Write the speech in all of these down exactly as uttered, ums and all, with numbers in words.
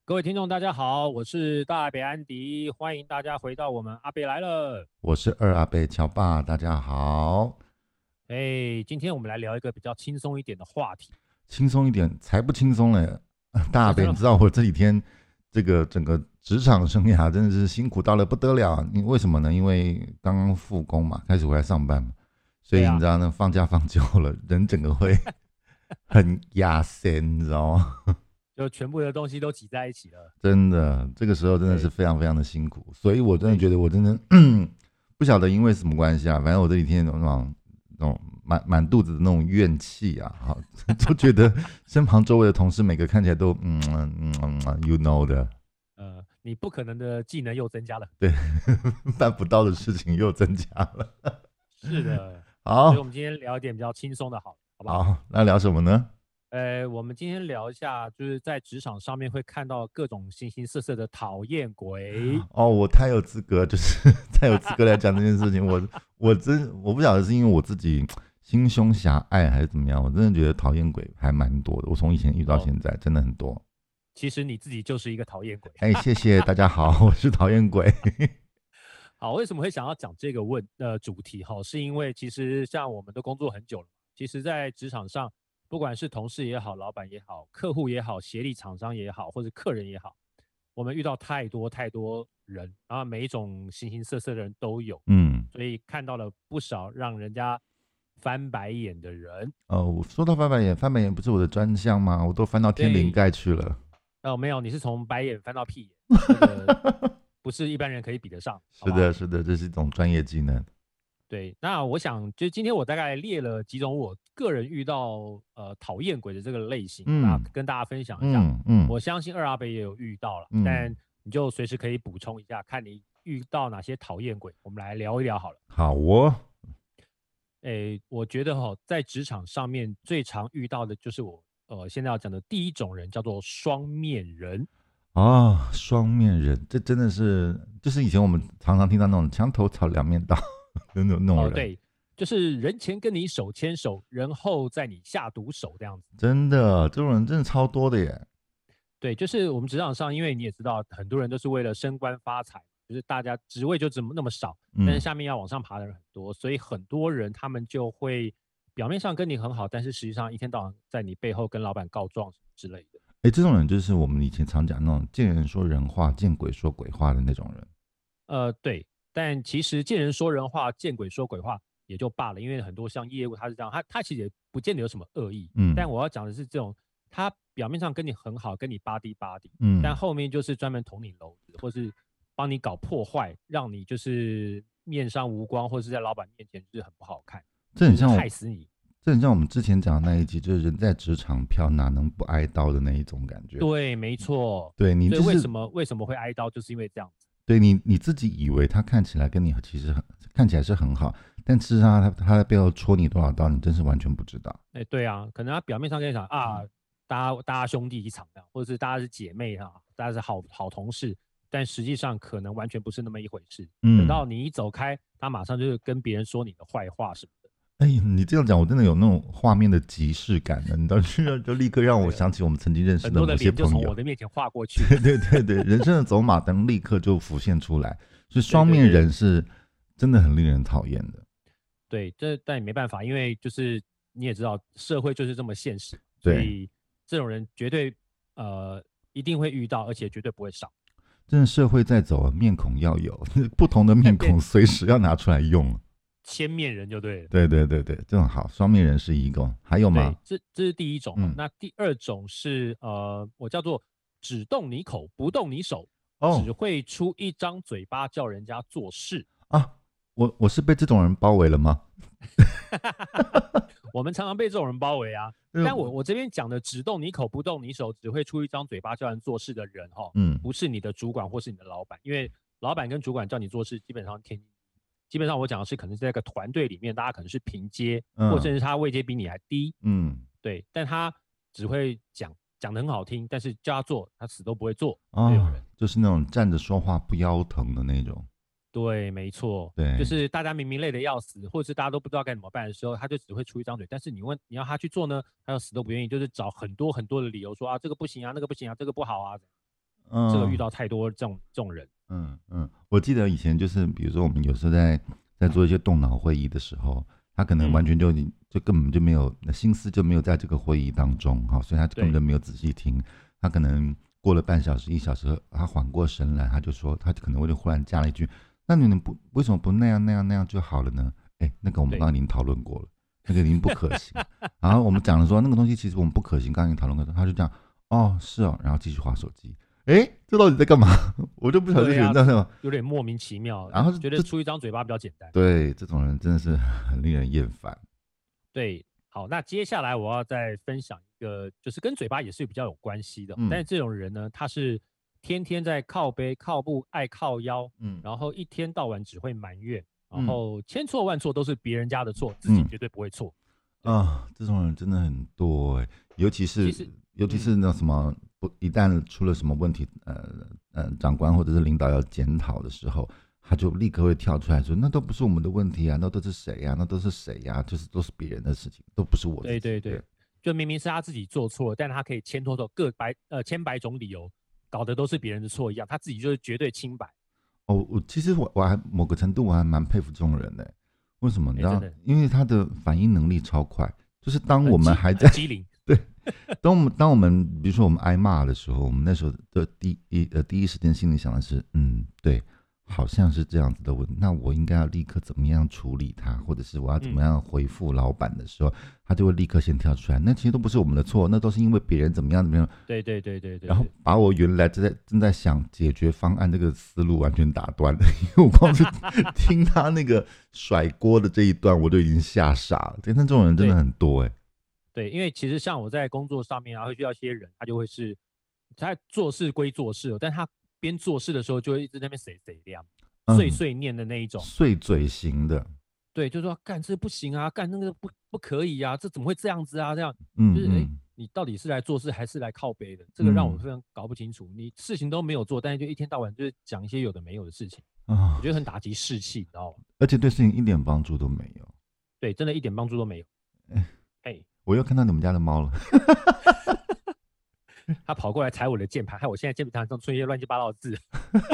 各位听众，大家好，我是大北安迪，欢迎大家回到我们阿北来了。 我是二阿贝乔爸，大家好。 哎，今天我们来聊一个比较轻松一点的话题。 轻松一点，才不轻松嘞！大阿啊，真贝， 的吗？ 你知道我这几天这个整个职场生涯真的是辛苦到了不得了。你为什么呢？因为刚刚复工嘛，开始回来上班嘛，所对啊， 以你知道那放假放久了，人整个会很压身，你知道吗？ 就全部的东西都挤在一起了。 真的，这个时候真的是对非常非常的辛苦，所以我真的对， 觉得我真的不晓得因为什么关系啊，反正我这几天有那种那种满满肚子的那种怨气啊，哈，就觉得身旁周围的同事每个看起来都嗯嗯嗯嗯，you know 的， 呃，你不可能的技能又增加了。 对，办不到的事情又增加了。 是的，所以我好， 们今天聊一点比较轻松的，好，好不好？ 好，那聊什么呢？ 呃，我们今天聊一下，就是在职场上面会看到各种形形色色的讨厌鬼。 哦，我太有资格，就是太有资格来讲这件事情。我我真我不晓得是因为我自己心胸狭隘还是怎么样，我真的觉得讨厌鬼还蛮多的。我从以前遇到哦， 现在，真的很多。 其实你自己就是一个讨厌鬼。 哎，谢谢大家好，我是讨厌鬼。 好，为什么会想要讲这个问呃主题哈？是因为其实像我们都工作很久了，其实在职场上，不管是同事也好，老板也好，客户也好，协力厂商也好，或者客人也好，我们遇到太多太多人，然后每一种形形色色的人都有， 嗯， 所以看到了不少让人家翻白眼的人。 哦，说到翻白眼，翻白眼不是我的专项吗？我都翻到天灵对， 盖去了。 哦，没有，你是从白眼翻到屁眼，这个不是一般人可以比得上，好不好？ 是的，是的，这是一种专业技能。 对，那我想就今天我大概列了几种我个人遇到呃讨厌鬼的这个类型，那嗯跟大家分享一下。 嗯嗯我相信二阿北也有遇到了，但嗯， 你就随时可以补充一下，看你遇到哪些讨厌鬼，我们来聊一聊好了。 好哦。 诶，我觉得哈，在职场上面最常遇到的就是我呃现在要讲的第一种人，叫做双面人。 啊，双面人，这真的是就是以前我们常常听到那种墙头草两面刀的那种那种哦， 人， 对，就是人前跟你手牵手，人后在你下毒手这样子。 真的，这种人真的超多的耶。 对，就是我们职场上，因为你也知道，很多人都是为了升官发财，就是大家职位就这么那么少，但是嗯， 下面要往上爬的人很多，所以很多人他们就会表面上跟你很好，但是实际上一天到晚在你背后跟老板告状之类的。 哎，这种人就是我们以前常讲那种见人说人话，见鬼说鬼话的那种人。 呃，对，但其实见人说人话，见鬼说鬼话也就罢了，因为很多像业务他是这样，他他其实也不见得有什么恶意，但嗯我要讲的是这种，他表面上跟你很好，跟你巴滴巴滴，但嗯， 后面就是专门捅你娄子，或是帮你搞破坏，让你就是面上无光，或是在老板面前就是很不好看，就是这很像我， 害死你。 这很像我们之前讲的那一集，就是人在职场飘，哪能不挨刀的那一种感觉。 对，没错。 对你就是所以为什么为什么会挨刀，就是因为这样子。 对你你自己以为他看起来跟你其实很看起来是很好，但事实上他他在背后戳你多少刀，你真是完全不知道。 哎，对啊，可能他表面上跟你讲啊，大家大家兄弟一场这样，或者是大家是姐妹哈，大家是好好同事，但实际上可能完全不是那么一回事。等嗯， 到你一走开，他马上就是跟别人说你的坏话什么的。 哎，你这样讲，我真的有那种画面的即视感的，你知道，就就立刻让我对啊， 想起我们曾经认识很多的的某些脸就从我朋友。 的面前划过去。 对对对对，人生的走马灯立刻就浮现出来，所以双面对对对人是真的很令人讨厌的。 对，这但也没办法，因为就是你也知道，社会就是这么现实，所对， 以这种人绝对呃一定会遇到，而且绝对不会少。 真的社会在走，面孔要有不同的面孔， 变随时要拿出来用。 千面人就对了。 对对对对，这种好，双面人是一个，还有吗？ 对，这这是第一种哦。 嗯， 那第二种是呃，我叫做只动你口，不动你手，只哦会出一张嘴巴叫人家做事。 啊，我我是被这种人包围了吗？ 我们常常被这种人包围啊。但我嗯我这边讲的只动你口，不动你手，只会出一张嘴巴叫人做事的人哈、哦， 嗯不是你的主管或是你的老板，因为老板跟主管叫你做事，基本上天基本上我讲的是可能是在一个团队里面，大家可能是平阶，或甚嗯至他位阶比你还低， 嗯， 对，但他只会讲讲的很好听，但是叫他做，他死都不会做这种啊， 人。 就是那种站着说话不腰疼的那种。 对，没错，就对， 是大家明明累得要死，或者是大家都不知道该怎么办的时候，他就只会出一张嘴。但是你问你要他去做呢，他又死都不愿意，就是找很多很多的理由说啊，这个不行啊，那个不行啊，这个不好啊。 嗯， 这个遇到太多这种这种人。 嗯嗯，我记得以前就是，比如说我们有时候在在做一些动脑会议的时候，他可能完全就就根本就没有心思就没有在这个会议当中，哈，所以他根本就没有仔细听。他可能过了半小时一小时，他缓过神来，他就说，他可能会就忽然加了一句：“那你们不为什么不那样那样那样就好了呢？”哎，那个我们刚刚已经讨论过了，那个已经不可行。然后我们讲了说那个东西其实我们不可行，刚刚已经讨论过，他就这样，哦，是哦，然后继续滑手机。哎，这到底在干嘛？我就不晓得这人在干嘛， 有点莫名其妙。 然后觉得出一张嘴巴比较简单。 对，这种人真的是很令人厌烦。 对，好，那接下来我要再分享一个，就是跟嘴巴也是比较有关系的。嗯、但是这种人呢，他是天天在靠背、靠步、爱靠腰，嗯，然后一天到晚只会埋怨，然后千错万错都是别人家的错，自己绝对不会错。 啊，这种人真的很多哎、欸，尤其是尤其是那什么。不，一旦出了什么问题，呃呃，长官或者是领导要检讨的时候，他就立刻会跳出来说：“那都不是我们的问题啊，那都是谁呀、啊？那都是谁呀、啊？就是都是别人的事情，都不是我的。” 对对对，就明明是他自己做错了，但他可以千多种各百呃千百种理由，搞得都是别人的错一样，他自己就是绝对清白。 哦，我其实我我还某个程度我还蛮佩服这种人的、欸，为什么？你知道？因为他的反应能力超快，就是当我们还在机灵。 对，当我们当我们比如说我们挨骂的时候，我们那时候的第一呃第一时间心里想的是，嗯，对，好像是这样子的问题，那我应该要立刻怎么样处理它，或者是我要怎么样回复老板的时候，嗯、他就会立刻先跳出来，那其实都不是我们的错，那都是因为别人怎么样怎么样。 对对对对 对, 对。 然后把我原来正在正在想解决方案这个思路完全打断了，因为我光是听他那个甩锅的这一段，我就已经吓傻了。但这种人真的很多哎、欸。 对，因为其实像我在工作上面啊，会遇到一些人，他就会是他做事归做事，但他边做事的时候就会一直在那边谁谁亮、嗯、碎碎念的那一种， 碎嘴型的。 对，就说干这不行啊，干那个不不可以啊，这怎么会这样子啊？这样， 嗯， 就是哎、欸，你到底是来做事还是来靠背的？这个让我非常搞不清楚。嗯、你事情都没有做，但是就一天到晚就是讲一些有的没有的事情啊，我觉得很打击士气，你知道吗？ 而且对事情一点帮助都没有。 对，真的一点帮助都没有。哎、欸。 我又看到你们家的猫了， 他跑过来踩我的键盘，害我现在键盘上出现一些乱七八糟的字。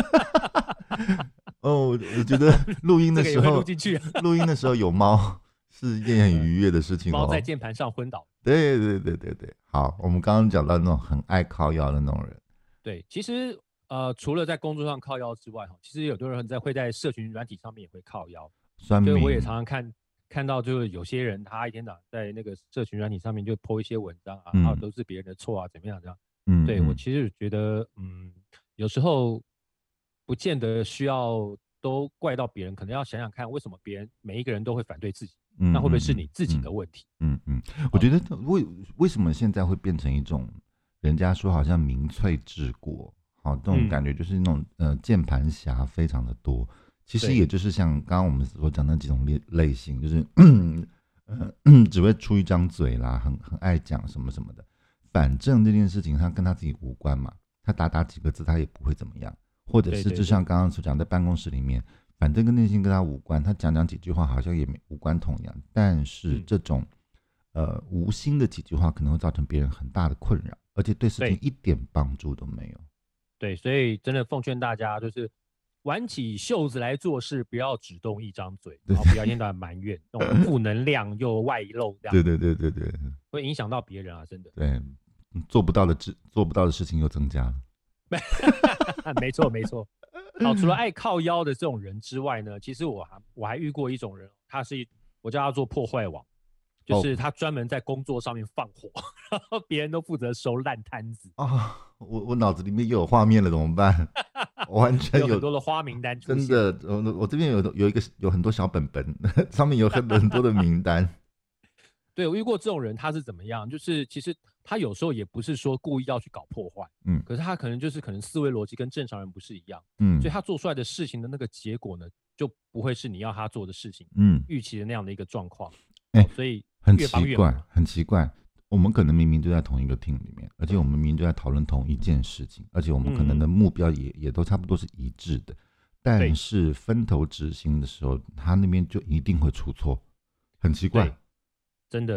哦，我觉得录音的时候录进去， 录音的时候有猫是一件很愉悦的事情、哦。 猫在键盘上昏倒。 对对对对对，好，我们刚刚讲到那种很爱靠腰的那种人。 对，其实呃，除了在工作上靠腰之外，其实有的人在会在社群软体上面也会靠腰。 酸民， 所以我也常常看。看到就是有些人他一天到晚在那个社群软体上面就 po 一些文章啊，嗯、然后都是别人的错啊，怎么样这样？嗯，对我其实觉得，嗯，有时候不见得需要都怪到别人，可能要想想看，为什么别人每一个人都会反对自己，嗯、那会不会是你自己的问题？ 嗯 嗯, 嗯, 嗯，我觉得为为什么现在会变成一种人家说好像民粹治国，好这种感觉就是那种、嗯、呃键盘侠非常的多。其实也就是像刚刚我们所讲的几种 类, 类型，就是呃只会出一张嘴啦，很很爱讲什么什么的，反正这件事情他跟他自己无关嘛，他打打几个字他也不会怎么样，或者是就像刚刚所讲在办公室里面，反正跟内心跟他无关，他讲讲几句话好像也没无关痛痒，但是这种、嗯、呃无心的几句话可能会造成别人很大的困扰，而且对事情一点帮助都没有。 对，所以真的奉劝大家就是挽起袖子来做事，不要只动一张嘴，然后不要一天到晚埋怨，那种负能量又外露，这样对对对对对， 会影响到别人啊，真的。 对，做不到的做不到的事情又增加了。 没错没错。好，除了爱靠腰的这种人之外呢，其实我还我还遇过一种人，他是我叫他做破坏王，就是他专门在工作上面放火，然后别人都负责收烂摊子啊。我我脑子里面又有画面了，怎么办？完全 有, 有很多的花名单出现，真的，我我这边有有一个有很多小本本，上面有很多很多的名单。 对，我遇过这种人，他是怎么样？就是其实他有时候也不是说故意要去搞破坏，嗯，可是他可能就是可能思维逻辑跟正常人不是一样，嗯，所以他做出来的事情的那个结果呢，就不会是你要他做的事情，嗯，预期的那样的一个状况，哎、哦，所以很奇怪，很奇怪。我们可能明明就在同一个 team 里面，而且我们明明就在讨论同一件事情，而且我们可能的目标也、嗯、也都差不多是一致的，但是分头执行的时候，他那边就一定会出错，很奇怪。 真的，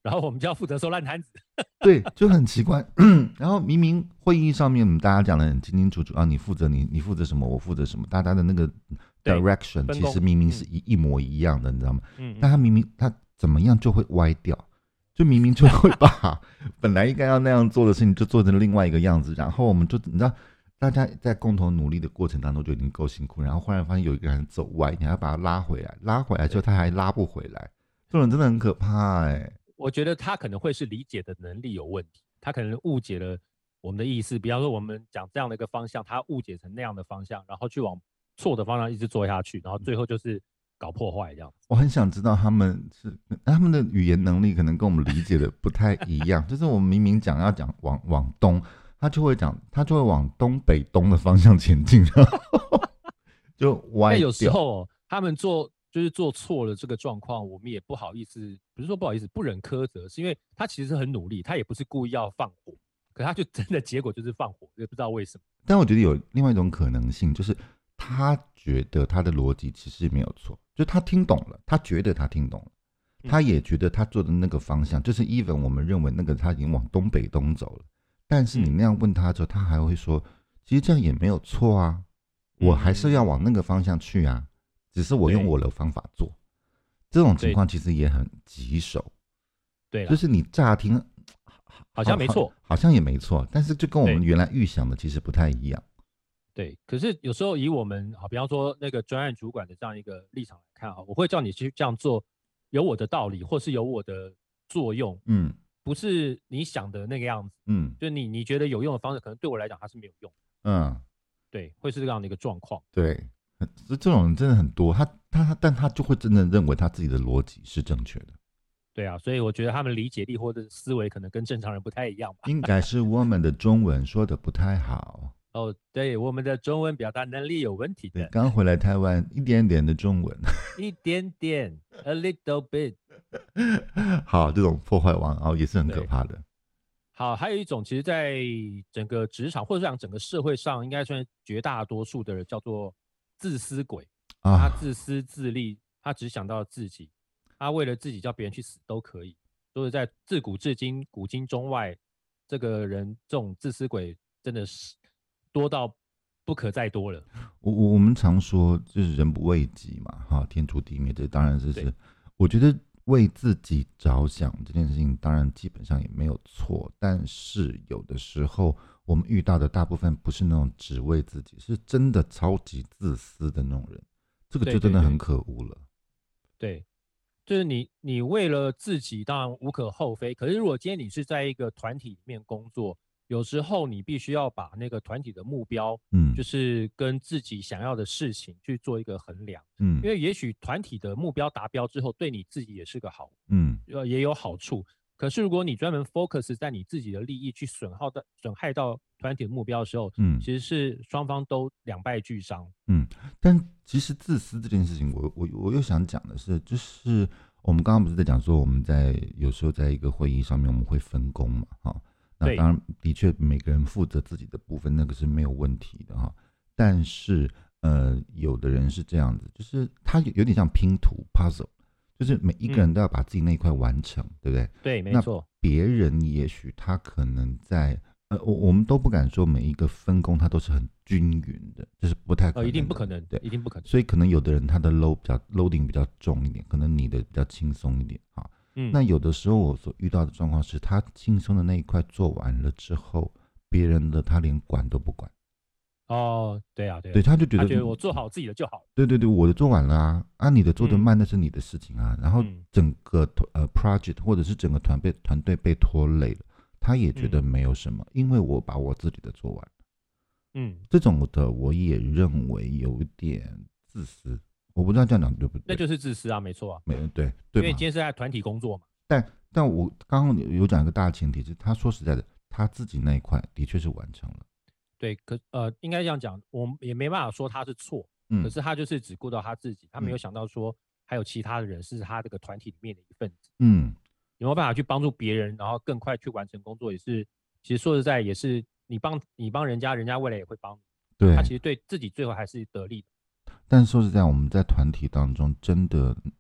然后我们就要负责收烂摊子。 对，就很奇怪。然后明明会议上面大家讲的很清清楚楚啊，你负责你你负责什么，我负责什么，大家的那个 direction 其实明明是一、嗯、一模一样的，你知道吗？嗯，但他明明他怎么样就会歪掉，就明明就会把本来应该要那样做的事情就做成另外一个样子，然后我们就你知道，大家在共同努力的过程当中就已经够辛苦，然后忽然发现有一个人走歪，你还要把他拉回来，拉回来之后他还拉不回来，这种人真的很可怕哎、欸。 我觉得他可能会是理解的能力有问题，他可能误解了我们的意思。比方说，我们讲这样的一个方向，他误解成那样的方向，然后去往错的方向一直做下去，然后最后就是搞破坏这样。 我很想知道他们是他们的语言能力可能跟我们理解的不太一样，就是我们明明讲要讲往往东，他就会讲他就会往东北东的方向前进，然后就歪掉。 有时候、哦、他们做。就是做错了这个状况，我们也不好意思，不是说不好意思，不忍苛责，是因为他其实很努力，他也不是故意要放火，可他就真的结果就是放火，也不知道为什么。 但我觉得有另外一种可能性，就是他觉得他的逻辑其实没有错，就他听懂了，他觉得他听懂了，他也觉得他做的那个方向，嗯、就是 even 我们认为那个他已经往东北东走了，但是你那样问他之后，他还会说，其实这样也没有错啊，我还是要往那个方向去啊。只是我用我的方法做，这种情况其实也很棘手。 对， 就是你乍听好像没错， 好像也没错，但是就跟我们原来预想的其实不太一样。 对，可是有时候以我们好，比方说那个专案主管的这样一个立场来看啊，我会叫你去这样做，有我的道理，或是有我的作用，嗯，不是你想的那个样子，嗯，就你你觉得有用的方式，可能对我来讲它是没有用，嗯，对，会是这样的一个状况， 对。这种人真的很多，他他但他就会真的认为他自己的逻辑是正确的。 对啊，所以我觉得他们理解力或者思维可能跟正常人不太一样吧。 应该是我们的中文说的不太好。 哦，对，我们的中文表达能力有问题的。 刚回来台湾，一点点的中文， 一点点 ，a little bit。 好，这种破坏王哦也是很可怕的。 好，还有一种，其实在整个职场或者讲整个社会上，应该算绝大多数的人叫做自私鬼，他自私自利，他只想到自己，他为了自己叫别人去死都可以。所以在自古至今，古今中外，这个人这种自私鬼真的是多到不可再多了。 我我们常说就是人不为己嘛，哈，天诛地灭，这当然是是，我觉得为自己着想这件事情，当然基本上也没有错，但是有的时候。我们遇到的大部分不是那种只为自己，是真的超级自私的那种人，这个就真的很可恶了。 对，对，对，就是你，你为了自己当然无可厚非，可是如果今天你是在一个团体里面工作，有时候你必须要把那个团体的目标，嗯，就是跟自己想要的事情去做一个衡量，嗯，因为也许团体的目标达标之后，对你自己也是个好，嗯，也有好处。可是，如果你专门 focus 在你自己的利益去损耗到损害到团体的目标的时候，嗯，其实是双方都两败俱伤。 嗯，但其实自私这件事情，我我我又想讲的是，就是我们刚刚不是在讲说，我们在有时候在一个会议上面，我们会分工嘛，哈，那当然的确每个人负责自己的部分，那个是没有问题的哈。但是呃，有的人是这样子，就是他有点像拼图 puzzle。就是每一个人都要把自己那一块完成，嗯、对不对？ 对，没错。 别人也许他可能在呃，我我们都不敢说每一个分工他都是很均匀的，就是不太可能、 呃，一定不可能， 对， 一定不可能。 所以可能有的人他的 load 比较 loading 比较重一点，可能你的比较轻松一点啊。嗯。那有的时候我所遇到的状况是，他轻松的那一块做完了之后，别人的他连管都不管。 哦，对啊，对啊， 对，他就觉得他觉得我做好自己的就好了。 对对对，我的做完了啊，啊，你的做得慢那是你的事情啊。嗯、然后整个呃 project 或者是整个团队团队被拖累了，他也觉得没有什么，嗯、因为我把我自己的做完了。嗯，这种的我也认为有点自私，我不知道这样讲对不对？ 那就是自私啊，没错啊， 没对对， 因为今天是在团体工作嘛。 但但我刚刚有讲一个大前提是，他说实在的，他自己那一块的确是完成了。 对，可呃，应该这样讲，我们也没办法说他是错，嗯，可是他就是只顾到他自己，他没有想到说还有其他的人是他这个团体里面的一份子，嗯，有没有办法去帮助别人，然后更快去完成工作，也是，其实说实在也是你帮你帮人家，人家未来也会帮你， 对， 他其实对自己最后还是得利的。 但说实在，我们在团体当中真的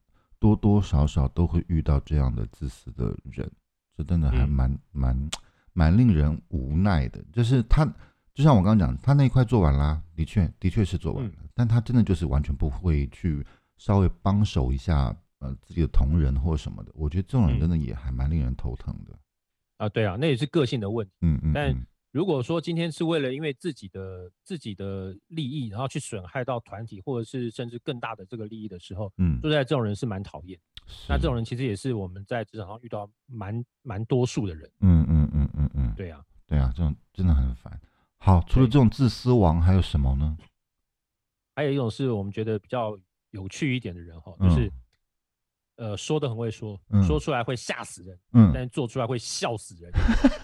多多少少都会遇到这样的自私的人，这真的还蛮蛮蛮令人无奈的。就是他，就像我刚刚讲，他那一块做完啦，的确的确是做完了，嗯、但他真的就是完全不会去稍微帮手一下，呃，自己的同仁或什么的。我觉得这种人真的也还蛮令人头疼的。 嗯、啊，对啊，那也是个性的问题。 嗯嗯， 但如果说今天是为了因为自己的自己的利益，然后去损害到团体，或者是甚至更大的这个利益的时候，嗯，说实在这种人是蛮讨厌。那这种人其实也是我们在职场上遇到蛮蛮多数的人。 嗯嗯嗯嗯嗯， 对啊， 对啊，这种真的很烦。好，除了这种自私王，还有什么呢？ 还有一种是我们觉得比较有趣一点的人哈，就是、嗯、呃说的很会说，嗯、说出来会吓死人，嗯，但做出来会笑死人。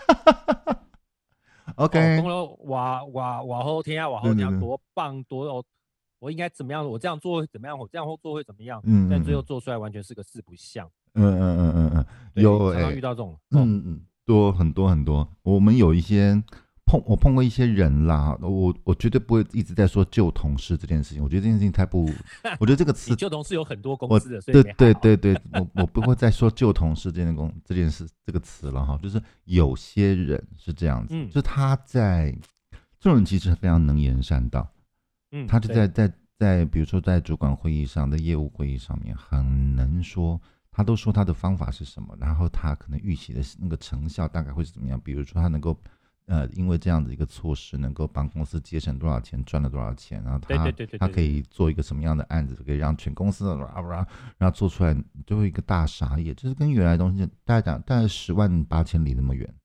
OK， 讲了哇哇哇后天啊，哇后天啊，多棒多哦！我应该怎么样？我这样做会怎么样？我这样做会怎么样？嗯，但最后做出来完全是个四不像。 嗯嗯嗯嗯嗯，有常常遇到这种， 嗯嗯，多很多很多。我们有一些碰我碰过一些人啦，我我绝对不会一直在说旧同事这件事情。我觉得这件事情太不，我觉得这个词旧同事有很多公司的，所以对对对对，我我不会再说旧同事这件公这件事这个词了哈。就是有些人是这样子，嗯、就是他在这种人其实非常能言善道，嗯，他就在在在比如说在主管会议上的业务会议上面很能说。他都说他的方法是什么，然后他可能预期的那个成效大概会是怎么样？比如说他能够，呃，因为这样的一个措施，能够帮公司节省多少钱，赚了多少钱，然后他对对对对对他可以做一个什么样的案子，可以让全公司的然后做出来就会一个大傻眼，就是跟原来的东西大概讲大概十万八千里那么远。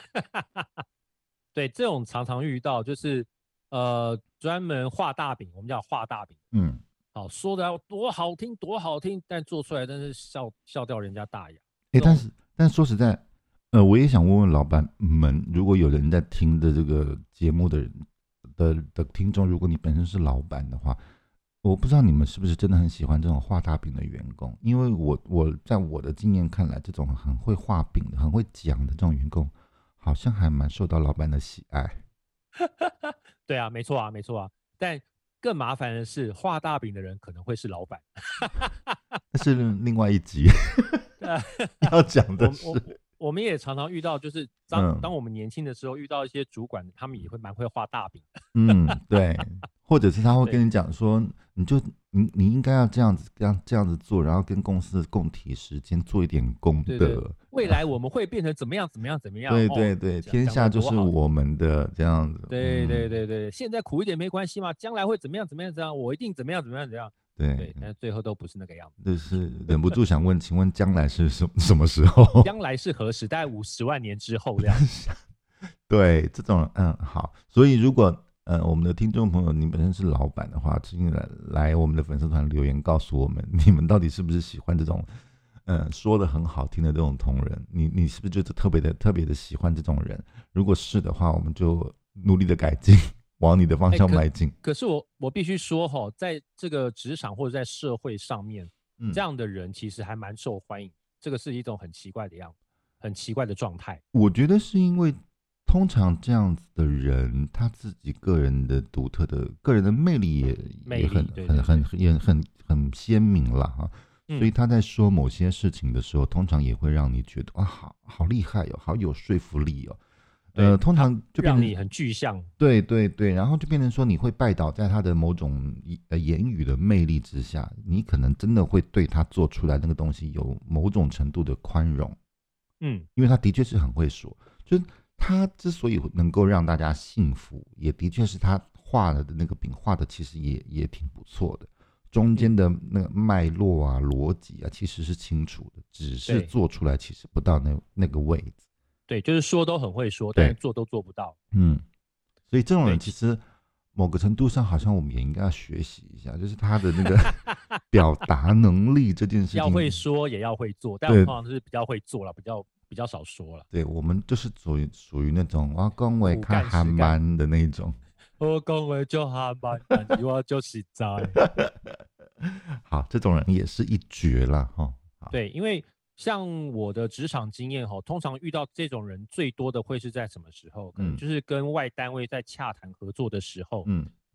对，这种常常遇到，就是呃专门画大饼，我们叫画大饼，嗯。好，说的多好听多好听，但做出来真是笑笑掉人家大牙。 哎、欸，但是但说实在，呃，我也想问问老板们，如果有人在听的这个节目的人的的听众，如果你本身是老板的话，我不知道你们是不是真的很喜欢这种画大饼的员工？因为我我在我的经验看来，这种很会画饼的、很会讲的这种员工，好像还蛮受到老板的喜爱。 对啊，没错啊，没错啊，但。更麻烦的是，画大饼的人可能会是老板， 那是另外一集要讲的是。 我, 我, 我们也常常遇到，就是当、嗯、当我们年轻的时候，遇到一些主管，他们也会蛮会画大饼的。 嗯，对，或者是他会跟你讲说，你就你你应该要这样子，这样这样子做，然后跟公司的共体时间做一点功德。 对对对，未来我们会变成怎么样怎么样怎么样？ 对对对，哦、天下就是我们的这样子。 对对对对，嗯、现在苦一点没关系嘛，将来会怎么样怎么样怎样，我一定怎么样怎么样怎样。 对对，但最后都不是那个样子。 就是忍不住想问，请问将来是什什么时候？ 将来是何时？大概五十万年之后这样。 对，这种嗯好，所以如果呃我们的听众朋友你本身是老板的话，请来来我们的粉丝团留言告诉我们，你们到底是不是喜欢这种嗯说的很好听的这种同仁？你你是不是觉得特别的特别的喜欢这种人？如果是的话，我们就努力的改进。往你的方向迈进、欸。 可, 可是我我必须说哈、哦，在这个职场或者在社会上面、嗯，这样的人其实还蛮受欢迎。这个是一种很奇怪的样子，很奇怪的状态。 我觉得是因为通常这样子的人，他自己个人的独特的个人的魅力也魅力也很对对对很很也很很鲜明了哈。 嗯、 所以他在说某些事情的时候，通常也会让你觉得哇，好好厉害哦，好有说服力哦。呃，通常就变成让你很具象， 对对对，然后就变成说你会拜倒在他的某种呃言语的魅力之下，你可能真的会对他做出来那个东西有某种程度的宽容， 嗯， 因为他的确是很会说，就是他之所以能够让大家信服，也的确是他画了的那个饼画的其实也也挺不错的，中间的那个脉络啊、逻辑啊其实是清楚的，只是做出来其实不到那那个位置。 对，就是说都很会说，但是做都做不到。 嗯，所以这种人其实某个程度上，好像我们也应该要学习一下，就是他的那个表达能力这件事情， 要会说也要会做，但我通常是比较会做了，比较比较少说了。 对，我们就是属于属于那种我讲话看还慢的那种， 我讲话就还慢，但是我就实在。 好，这种人也是一绝了哈。 对，因为。像我的职场经验，通常遇到这种人最多的会是在什么时候？可能就是跟外单位在洽谈合作的时候，嗯，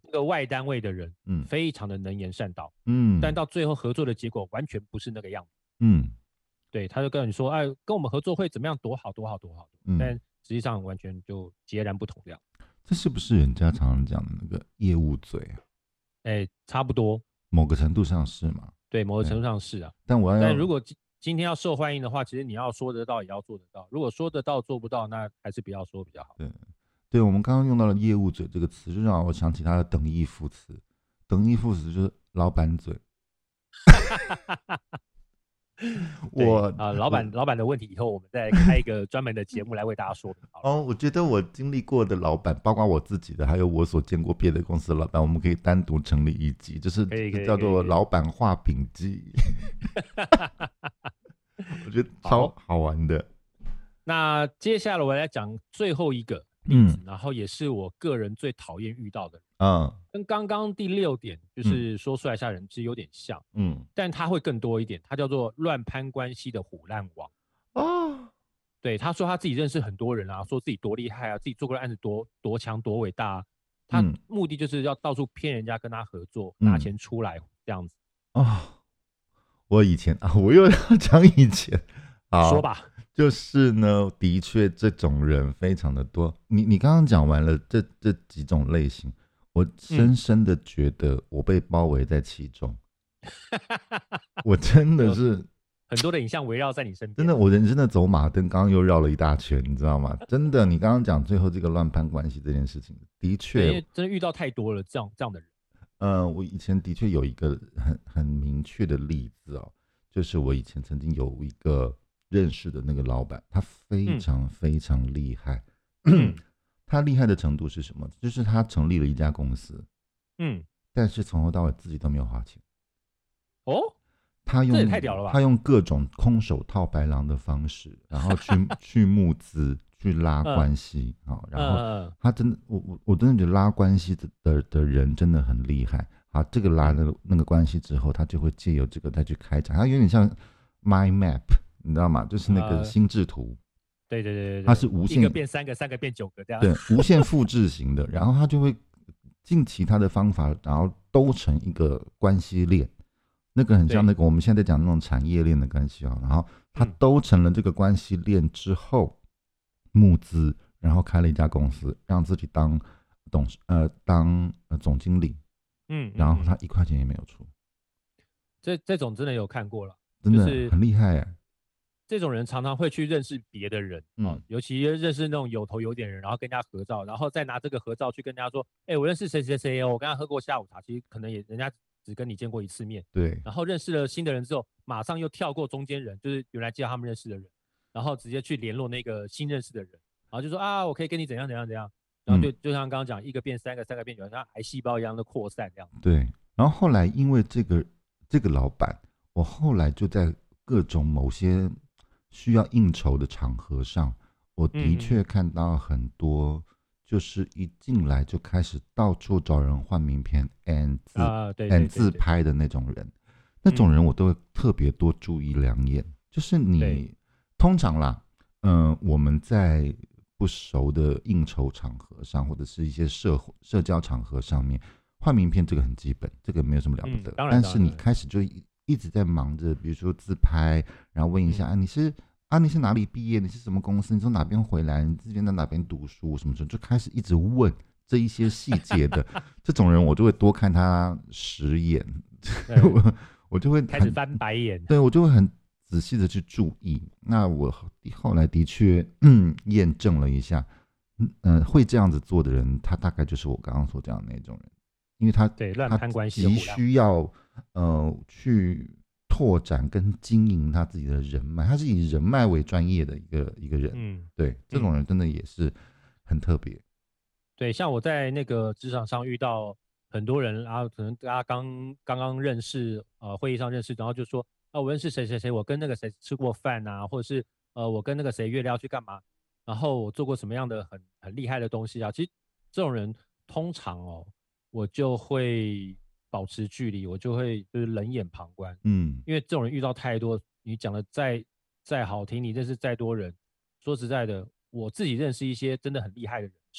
那个外单位的人， 嗯非常的能言善道，但嗯到最后合作的结果完全不是那个样子。 嗯对，他就跟你说，哎，跟我们合作会怎么样，多好多好多好，但嗯， 实际上完全就截然不同这样。 这是不是人家常常讲的那个业务嘴啊？ 哎，差不多， 某个程度上是嘛？ 对，某个对， 程度上是啊。 但我要但如果今今天要受欢迎的话，其实你要说得到，也要做得到。如果说得到做不到，那还是不要说比较好。 对对，我们刚刚用到了业务嘴这个词，就让我想起它的等义副词。等义副词就是老板嘴。我对啊、老我板老板的问题，以后我们再开一个专门的节目来为大家说明好了。 哦，我觉得我经历过的老板，包括我自己的，还有我所见过别的公司的老板，我们可以单独成立一集，就是可以可以叫做可以可以 “老板画饼记”，我觉得超好， 好玩的。 那接下来我来讲最后一个例子， 嗯然后也是我个人最讨厌遇到的， 嗯跟刚刚第六点就嗯是说出来吓人，其实有点像， 嗯但它会更多一点，它叫做乱攀关系的虎烂王。 哦对，他说他自己认识很多人啊，说自己多厉害啊，自己做过的案子多多强多伟大啊，他嗯目的就是要到处骗人家跟他合作，拿嗯钱出来这样子。 哦，我以前啊，我又要讲以前，好， 说吧， 就是呢，的确这种人非常的多。你你刚刚讲完了这这几种类型，我深嗯， 深的觉得我被包围在其中。我真的有是很多的影像围绕在你身边。 真的，我人生的走马灯刚刚又绕了一大圈，你知道吗？真的，你刚刚讲最后这个乱攀关系这件事情，的对，因确， 为真的遇到太多了这样这样的人。 呃，我以前的确有一个很很明确的例子哦，就是我以前曾经有一个认识的那个老板，他非嗯常非常厉害。 嗯他厉害的程度是什么？就是他成立了一家公司， 嗯， 但是从头到尾自己都没有花钱。 哦， 他用这也太屌了吧！ 他用各种空手套白狼的方式，然后去去募资，去拉嗯关系啊、哦然后嗯他真的，我我我真的觉得拉关系的的的人真的很厉害。好，这个拉那个那个关系之后，他就会借由这个再去开展，他有点像 mind map，你知道吗？就是那个呃心智图， 对对对对对， 它是无一个限变三个，三个变九个这样。 对无限复制型的，然后他就会尽其他的方法，然后兜成一个关系链。那个很像那个我们现在在讲那种产业链的关系啊，然后他嗯兜成了这个关系链之后，募资，然后开了一家公司，让自己当董事呃当呃总经理， 嗯， 然后他嗯一块钱也没有出， 这这种真的有看过了， 真的就是很厉害哎。 这种人常常会去认识别的人， 嗯哦，尤其认识那种有头有脸的人，然后跟人家合照，然后再拿这个合照去跟人家说，哎，我认识谁谁谁哦，我跟他喝过下午茶，其实可能也人家只跟你见过一次面， 对， 然后认识了新的人之后，马上又跳过中间人，就是原来介绍他们认识的人，然后直接去联络那个新认识的人，然后就说啊，我可以跟你怎样怎样怎样，然后就、 嗯就像刚刚讲，一个变三个，三个变九，像癌细胞一样的扩散这样。 对。然后后来因为这个这个老板，我后来就在各种某些需要应酬的场合上，我的嗯确看到很多，就是一进来就开始到处找人换名片 and 自啊、对对 and 对自对， 拍的那种人，那种人我都会特别多注意两眼。就是你对通常啦，嗯、我们在不熟的应酬场合上，或者是一些社社交场合上面换名片，这个很基本，这个没有什么了不得。 嗯当然但是你当然当然开始就一一直在忙着，比如说自拍，然后问一下、 嗯啊，你是啊你是哪里毕业？你是什么公司？你从哪边回来？你之前在哪边读书？什么什么，就开始一直问这一些细节的这种人，我就会多看他十眼， 对我我就会开始很翻白眼。 对我就会很仔细的去注意。那我后来的确嗯验证了一下，嗯、呃，会这样子做的人，他大概就是我刚刚所讲的那种人，因为他对，乱他攀关系的急虎量。 需要呃去拓展跟经营他自己的人脉，他是以人脉为专业的一个一个人。 嗯， 对，这种人真的也是很特别。 对，像我在那个职场上遇到很多人，然后可能大家刚刚刚认识，呃，会议上认识，然后就说，啊，我认识谁谁谁，我跟那个谁吃过饭啊，或者是呃，我跟那个谁约了要去干嘛，然后我做过什么样的很很厉害的东西啊。其实这种人通常哦，我就会保持距离，我就会就是冷眼旁观， 嗯因为这种人遇到太多，你讲的再再好听，你认识再多人，说实在的，我自己认识一些真的很厉害的人的时候，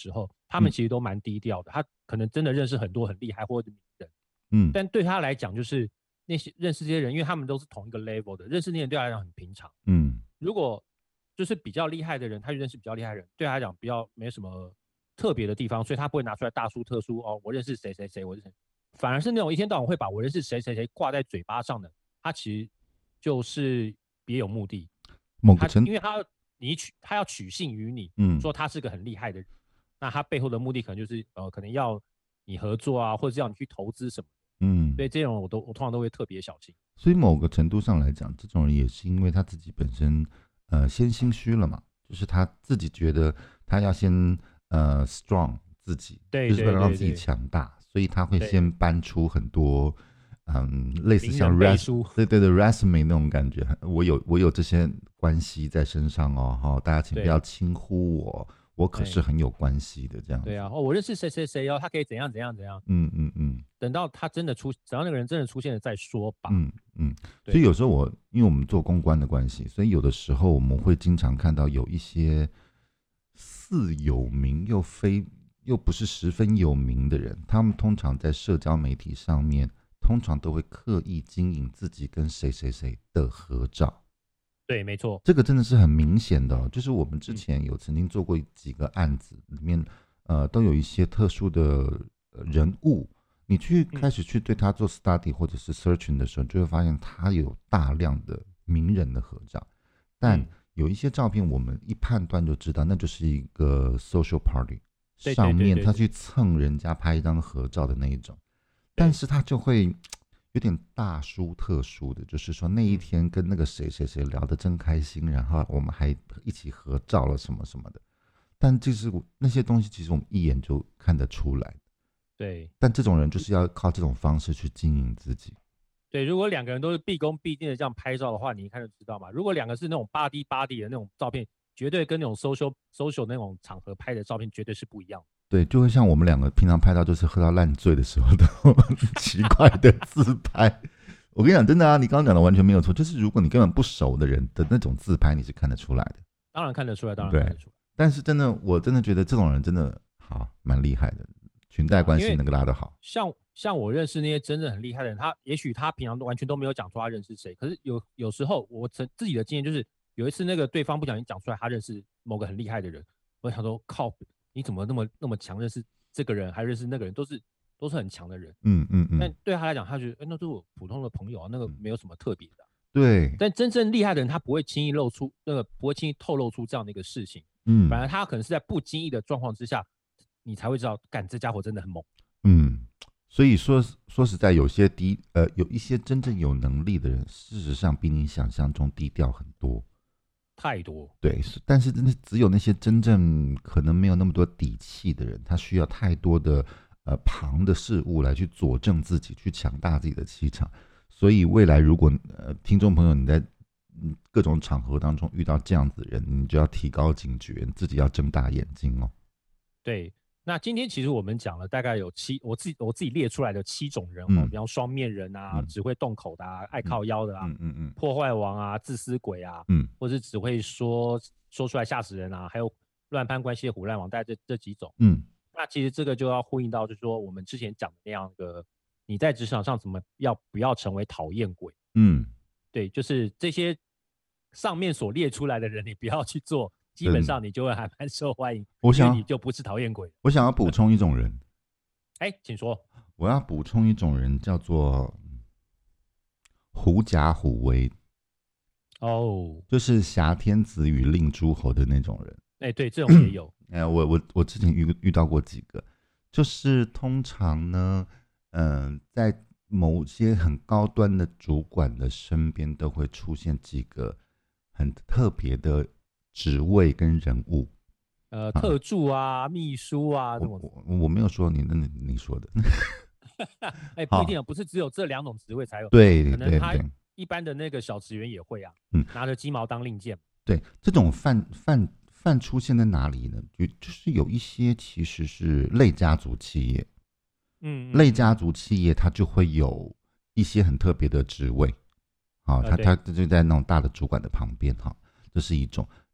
他们其实都蛮低调的，他可能真的认识很多很厉害或者名人， 嗯， 但对他来讲，就是那些认识这些人，因为他们都是同一个 level 的，认识那些人对他来讲很平常。 嗯， 如果就是比较厉害的人，他就认识比较厉害的人，对他来讲比较没什么特别的地方，所以他不会拿出来大书特书哦，我认识谁谁谁，我认识谁，反而是那种一天到晚会把我认识谁谁谁挂在嘴巴上的，他其实就是别有目的。他某个程因为他你取他要取信于你， 嗯说他是个很厉害的人，那他背后的目的可能就是呃，可能要你合作啊，或者是要你去投资什么。 嗯， 所以这种我都我通常都会特别小心。 所以某个程度上来讲，这种人也是因为他自己本身呃先心虚了嘛，就是他自己觉得他要先呃 strong 自己， 对就是为了让自己对对对强大，所以他会对先搬出很多嗯类似像名人背 res 书， 对对对 resume 那种感觉，我有我有这些关系在身上哦，哈，大家请不对要轻忽我，我可是对很有关系的这样子。 对啊，哦，我认识谁谁谁哦，他可以怎样怎样怎样。 嗯嗯嗯等到他真的出，等到那个人真的出现了再说吧。 嗯嗯， 对所以有时候我因为我们做公关的关系，所以有的时候我们会经常看到有一些似有名又非又不是十分有名的人，他们通常在社交媒体上面，通常都会刻意经营自己跟谁谁谁的合照。 对，没错。 这个真的是很明显的哦，就是我们之前有曾经做过几个案子，里面呃都有一些特殊的呃人物，你去开始去对他做 study 或者是 searching 的时候，就会发现他有大量的名人的合照，但有一些照片我们一判断就知道，那就是一个 social party 对对对对对上面他去蹭人家拍一张合照的那一种，但是他就会有点大书特书的，就是说那一天跟那个谁谁谁聊得真开心，然后我们还一起合照了什么什么的。但就是那些东西，其实我们一眼就看得出来。 对， 但这种人就是要靠这种方式去经营自己。 对，如果两个人都是毕恭毕敬的这样拍照的话，你一看就知道嘛。如果两个是那种 body body 的那种照片，绝对跟那种 social social 那种场合拍的照片绝对是不一样的。 对，就会像我们两个平常拍到就是喝到烂醉的时候的奇怪的自拍。我跟你讲，真的啊，你刚刚讲的完全没有错，就是如果你根本不熟的人的那种自拍，你是看得出来的。 当然看得出来，当然看得出来。 但是真的，我真的觉得这种人真的好蛮厉害的，裙带关系能够拉得好。 像像我认识那些真正很厉害的人，他也许他平常都完全都没有讲出他认识谁，可是有有时候我自自己的经验就是，有一次那个对方不小心讲出来他认识某个很厉害的人，我想说靠。你怎么那么那么强？认识这个人还认识那个人，都是都是很强的人。 嗯嗯嗯。 但对他来讲，他觉得，哎、欸，那都是我普通的朋友啊，那个没有什么特别的、啊。 对。 但真正厉害的人，他不会轻易露出那个，不会轻易透露出这样的一个事情。 嗯。 反而他可能是在不经意的状况之下，你才会知道，干这家伙真的很猛。 嗯。所以说说实在，有些低呃有一些真正有能力的人，事实上比你想象中低调很多。 太多。 对，但是真的只有那些真正可能没有那么多底气的人，他需要太多的呃旁的事物来去佐证自己，去强大自己的气场。所以未来如果呃听众朋友你在各种场合当中遇到这样子的人，你就要提高警觉，自己要睁大眼睛哦。 对，那今天其实我们讲了大概有七，我自己我自己列出来的七种人， 嗯， 比方双面人啊， 嗯、 只会动口的啊，爱靠腰的啊， 嗯嗯嗯， 破坏王啊，自私鬼啊， 嗯， 或是只会说说出来吓死人啊，还有乱攀关系的虎烂王，大概这这几种。 嗯， 那其实这个就要呼应到，就是说我们之前讲的那样的，你在职场上怎么要不要成为讨厌鬼？ 嗯， 对，就是这些上面所列出来的人，你不要去做。基本上你就会还蛮受欢迎， 我想因为你就不是讨厌鬼。 我想要补充一种人， 哎，请说。 我要补充一种人，叫做狐假虎威。 哦， 就是挟天子以令诸侯的那种人。 哎，对，这种也有。 哎，我我我之前遇遇到过几个，就是通常呢，嗯、呃，在某些很高端的主管的身边，都会出现几个很特别的职位跟人物， 呃，特助啊，秘书啊，这种。 我我没有说你，那你你说的。 哎，不一定啊，不是只有这两种职位才有。 对， 可能他对一般的那个小职员也会啊， 嗯， 拿着鸡毛当令箭。 对，这种犯犯犯出现在哪里呢？就就是有一些其实是类家族企业， 嗯， 类家族企业它就会有一些很特别的职位，好、哦，他他就在那种大的主管的旁边哈。这是一种。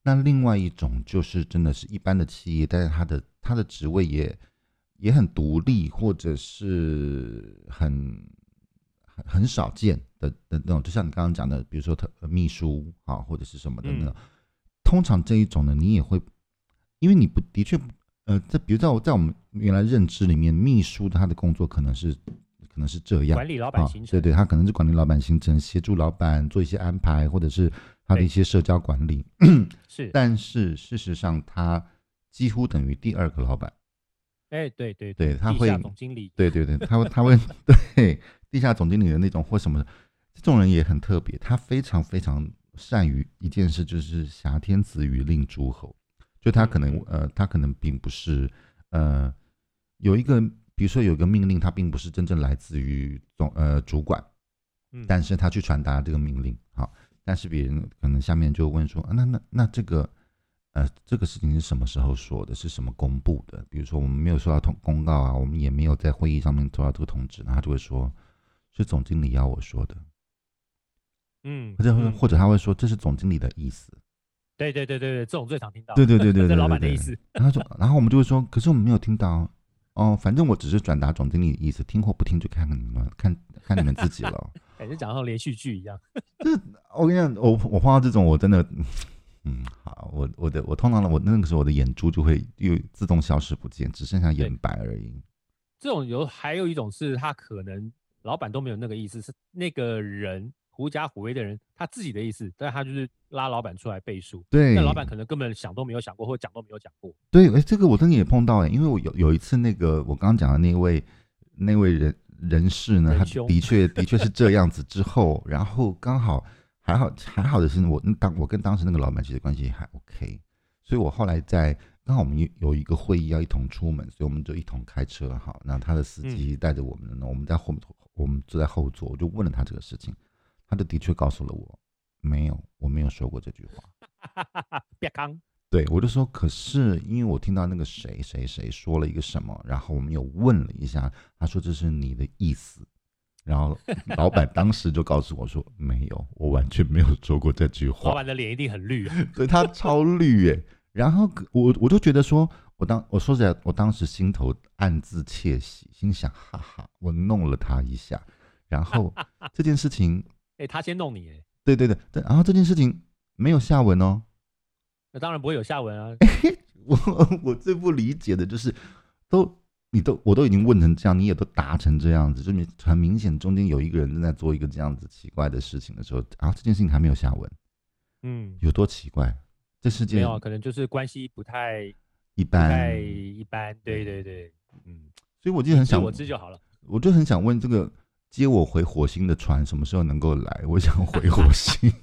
那另外一种就是真的是一般的企业，但是他的他的职位也也很独立，或者是很很很少见的的那种，就像你刚刚讲的，比如说他秘书啊，或者是什么的那种。嗯、通常这一种呢，你也会，因为你不的确，呃，在比如在我在我们原来认知里面，秘书他的工作可能是可能是这样， 管理老板行程，啊、 对对，他可能是管理老板行程，协助老板做一些安排，或者是他的一些社交管理。 是， 但是事实上，他几乎等于第二个老板。 哎，对对对，他会地下总经理， 对对对，他会他会对地下总经理的那种或什么，这种人也很特别，他非常非常善于一件事，就是挟天子以令诸侯。就他可能呃，他可能并不是呃有一个，比如说有一个命令，他并不是真正来自于总呃主管，嗯，但是他去传达这个命令，好，但是别人可能下面就问说，啊、那那那这个。呃，这个事情是什么时候说的？是什么公布的？比如说我们没有收到通公告啊，我们也没有在会议上面收到这个通知，那他就会说是总经理要我说的， 嗯， 或者或者他会说这是总经理的意思。 对对对对对，这种最常听到。 对对对对对， 这老板的意思。 然后说，然后我们就会说，可是我们没有听到哦，反正我只是转达总经理的意思，听或不听就看看你们看看你们自己了。 感觉讲像连续剧一样。 这我跟你讲，我我碰到这种我真的。嗯，好，我我的我通常我那个时候我的眼珠就会又自动消失不见，只剩下眼白而已。 这种有还有一种是他可能老板都没有那个意思，是那个人狐假虎威的人他自己的意思，但他就是拉老板出来背书。 对， 但老板可能根本想都没有想过，或讲都没有讲过。 对，哎，这个我真的也碰到哎，因为我有有一次那个我刚刚讲的那位那位人人士呢，他的确的确是这样子之后，然后刚好。还好还好的是我当我跟当时那个老板其实关系还 OK， 所以我后来在刚好我们有一个会议要一同出门，所以我们就一同开车好，那他的司机带着我们，嗯、我们在后我们坐在后座，我就问了他这个事情，他就的确告诉了我，没有，我没有说过这句话。 别康， 对，我就说，可是因为我听到那个谁谁谁说了一个什么，然后我们有问了一下，他说这是你的意思。然后老板当时就告诉我说，没有，我完全没有说过这句话。 老板的脸一定很绿， 对，他超绿耶。然后我我就觉得说，我当我说实在，我当时心头暗自窃喜，心想哈哈，我弄了他一下。然后这件事情， 哎、欸，他先弄你哎。 对对对，然后这件事情没有下文哦。 那当然不会有下文啊。 我我最不理解的就是都。你都我都已经问成这样，你也都答成这样子，就很明显中间有一个人正在做一个这样子奇怪的事情的时候，然后这件事情还没有下文， 嗯， 有多奇怪？这世界没有，可能就是关系不太一般， 不太一般，对对对，嗯， 所以我就很想， 我知就好了， 我就很想问这个接我回火星的船什么时候能够来？我想回火星。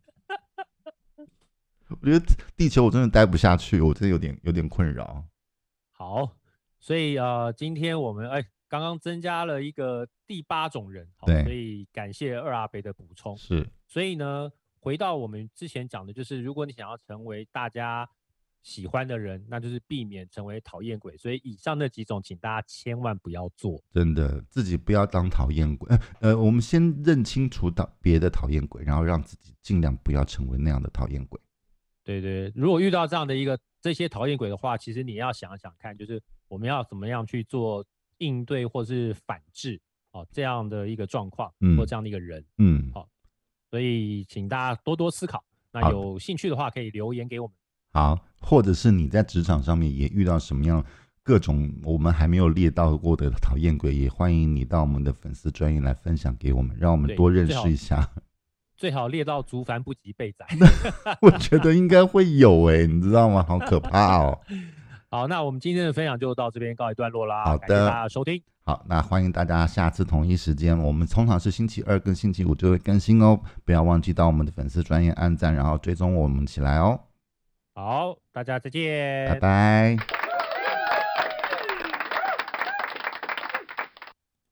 我觉得地球我真的待不下去，我真的有点有点困扰。 好。所以呃，今天我们哎刚刚增加了一个第八种人，好，所以感谢二阿北的补充。 是， 所以呢，回到我们之前讲的，就是如果你想要成为大家喜欢的人，那就是避免成为讨厌鬼。所以以上那几种，请大家千万不要做。 真的，自己不要当讨厌鬼。呃呃，我们先认清楚到别的讨厌鬼，然后让自己尽量不要成为那样的讨厌鬼。 对对，如果遇到这样的一个这些讨厌鬼的话，其实你要想想看，就是我们要怎么样去做应对或是反制，哦，这样的一个状况，嗯，或这样的一个人，嗯，好，所以请大家多多思考。那有兴趣的话，可以留言给我们。 好，或者是你在职场上面也遇到什么样各种我们还没有列到过的讨厌鬼，也欢迎你到我们的粉丝专页来分享给我们，让我们多认识一下。 最好列到竹凡不及被宰。 我觉得应该会有哎、欸，你知道吗？好可怕哦。 好，那我们今天的分享就到这边告一段落啦。 好的， 感谢大家的收听。 好，那欢迎大家下次同一时间，我们通常是星期二跟星期五就会更新哦，不要忘记到我们的粉丝专页按赞，然后追踪我们起来哦。 好，大家再见， 拜拜。